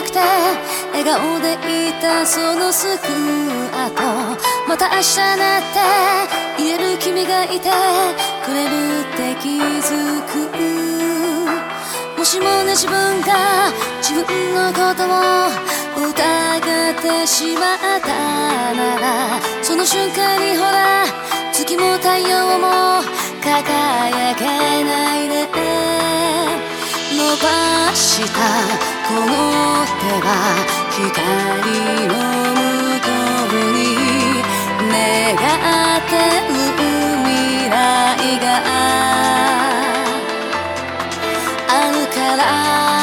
なくて笑顔でいたそのスクワット、また明日なって言える君がいてくれるって気づく。もしもね自分が自分のことを疑ってしまったなら、その瞬間にほら月も太陽も輝けないで、伸ばしたこの手は光の向こうに願ってる未来があるから。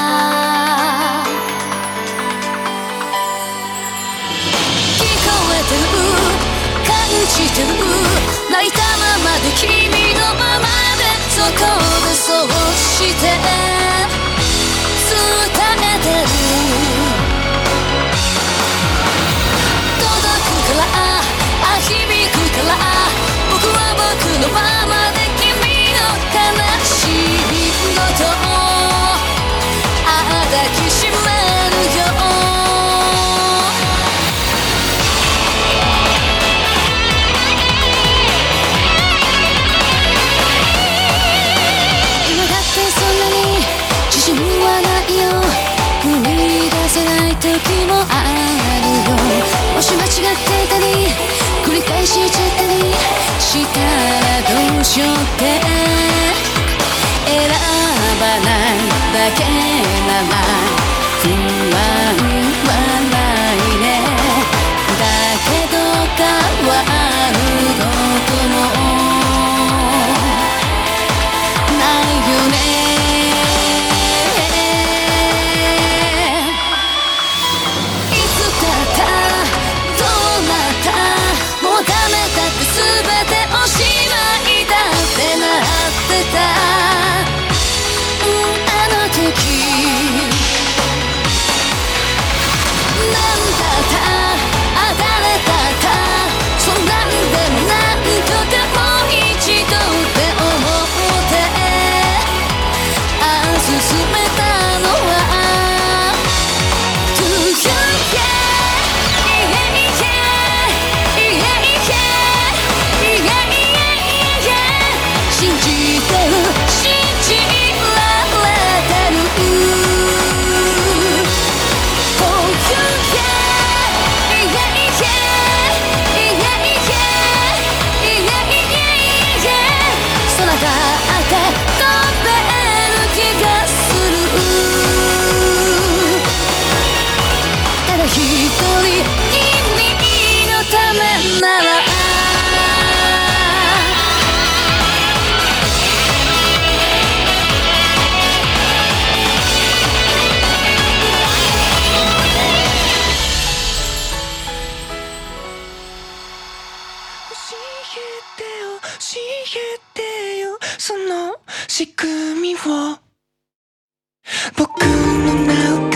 聞こえてる感じてる、泣いたままで君のままでそこでそうして伝えてる。届くから響くから、僕は僕のままで君の悲しみごと抱きしめるよ。今だってそんなに自信はないよ、踏み出せない時もあるよ。もし間違っていたり繰り返しちゃったりしたらどうしようって選ばないだけなら不安はないね。だけど変わることもないよね。教えてよその仕組みを、僕の名を